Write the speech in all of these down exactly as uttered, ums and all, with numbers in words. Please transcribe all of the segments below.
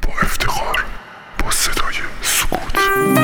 با افتخار، با صدای سکوت.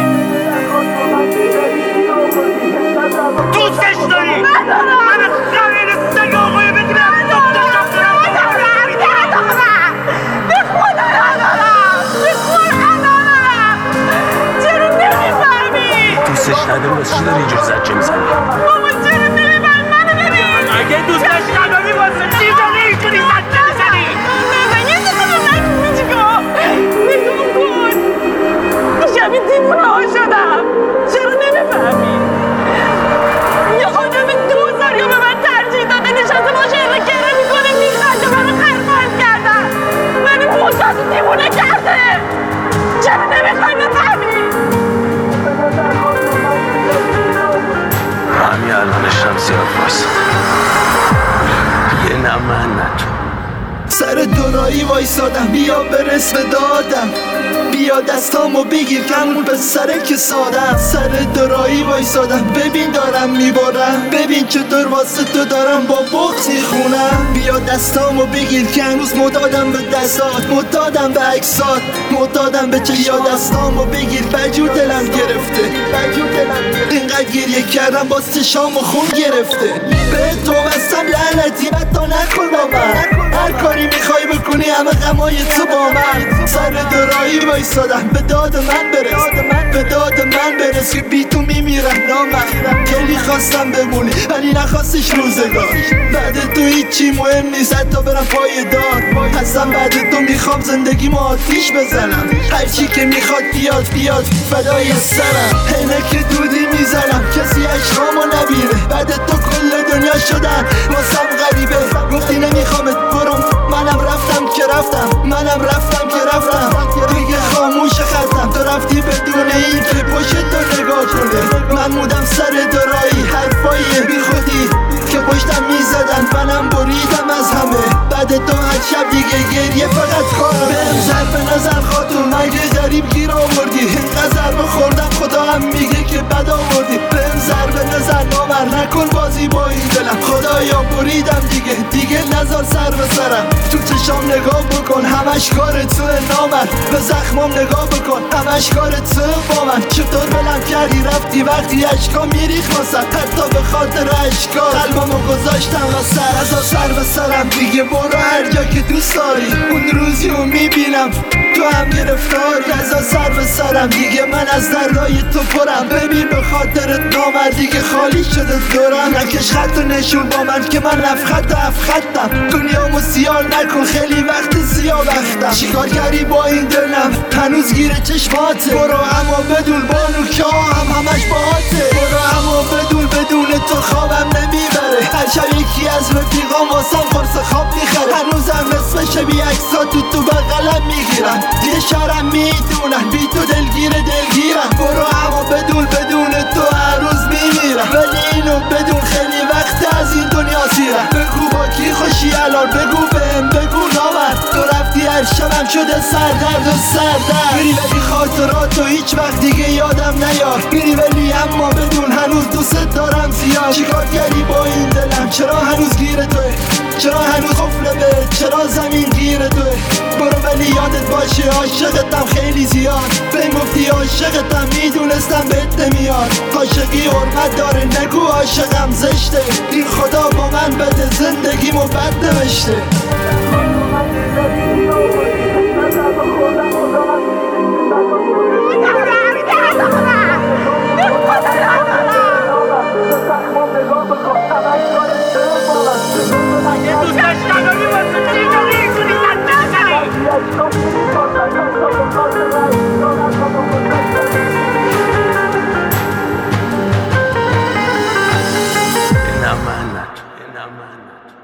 دوستش داری؟ من خرید سگ آقای بدونم دکتر دارم به خدا ندارم به خدا ندارم. چرا نمیفهمی؟ دوستش نداری واسه چی داری اینجور زجه میزنی؟ بابا چرا نمیفهمی؟ منو ببین. اگه دوستش نداری واسه چی داری اینجوری زجه میزنی؟ من یه دقیقه به من نگاه نگاه کن. شبیه دیوونه ها شدم. چرا نمیفهمی؟ یه آدم دوزاری رو به من ترجیح داده نشسته باشه اینو گره میکنه میخنده منو خرمند کردن. منو معتاد دیوونه کرده. چرا نمیخوای بفهمی؟ همین الانشم زیاد وایساده یه نه من نه تو سر دورایی وایسادم بیا برس به دادم بیا دستامو بگیر کمون به سره که سادم سر دورایی وایسادم ببین دارم میبارم ببین چطور واسه تو دارم با بغض میخونم بیا دستامو بگیر که هنوز مدادم به دستات مدادم به عکسات مدادم به چشات بیا دستامو بگیر بجور دلم گرفته بجور دلم گرفته اینقدر گریه کردم باز چشامو خون گرفته به تو بستم لعنتی بد نکن با من هر کاری میخوای بکنی همه غمای تو با من سر دورایی وایسادم به داد من برس به داد من برس که بی تو میمیرم نامم خیلی خواستم بمونی ولی نخواستش روزگار بعد تو هیچی مهم نیست حتی برم پای دار هستم بعد تو میخوام زندگی ما آتیش بزنم هرچی که میخواد بیاد بیاد فدای سرم اینه که دودی میزنم کسی عشقامو نبینه بعد تو کل دنیا شدن واسم غریبه گفتی نمیخوامت برم منم رفتم که رفتم منم رفتم که رفتم دیگه خاموش خطم تو رفتی بدون این که پشت تو نگاه کنه من مودم سر دورایی حرفای بی خودی که پشتم میزدن منم بریدم از همه بعد تو هر شب دیگه گریه فقط کارم بهم ضرب نظر خاتون مگه غریب گیر آوردی اینقدر ضربه خوردم خدا هم میگه که بد آوردی بهم ضرب نظر نامر نکن بازی با این دلم خدایا بریدم دیگه دیگه نظر سر به سرم تو چشام نگاه بکن همش کار تو نامر به زخمام نگاه بکن همش کار تو با من چطور بلم کردی رفتی وقتی اشکا میریخ واسه حتی به خاطر اشکا قلبمو گذاشتم و سر از سر به سرم دیگه برو هر جا که دوست داری اون روزی رو میبینم تو هم گرفتاری از سر به سرم دیگه من از دردای تو پرم ببین به خاطر نامر دیگه خالی شده دورم نکش خط و نشون با من که من لفخط افخطم دنیامو سیاه نکن خیلی وقت سیاه وقتم چیکار کردی با این دلم هنوز گیر چشماته برو اما بدون بانو که هم همش باهاته برو اما بدون بدون تو خوابم نمیبره هر شب یکی از رفیقام واسم قرص خواب میخره هنوزم نصف شبیه عکسا تو تو بغلم میگیرم یه شهرم میدونم بی تو دلگیر دلگیرم برو اما بدون بدون تو هر روز میمیرم ولی اینو بدون خیلی وقت از این دنیا سیرم بگو با کی خوشی الان بگو بهم بگو نامر تو رفتی هر شبم شده سردرد و سردرد میری ولی خاطراتو هیچ وقت دیگه یادم نیار میری ولی اما بدون هنوز دوست دارم زیاد چیکار کردی با این دلم چرا هنوز گیر توه چرا هنوز قفله به چرا زمین گیر توه برو ولی یادت باشه عاشقتم خیلی زیاد به گفتی عاشقتم میدونستم بهت نمیاد عاشقی حرمت داره نگو عاشقم زشته این خدا با من بده زندگیمو بد نوشته اگه دوستش نداری واسه چی داری اینجوری زجه میزنی؟ یه نه من نه تو یه نه من نه تو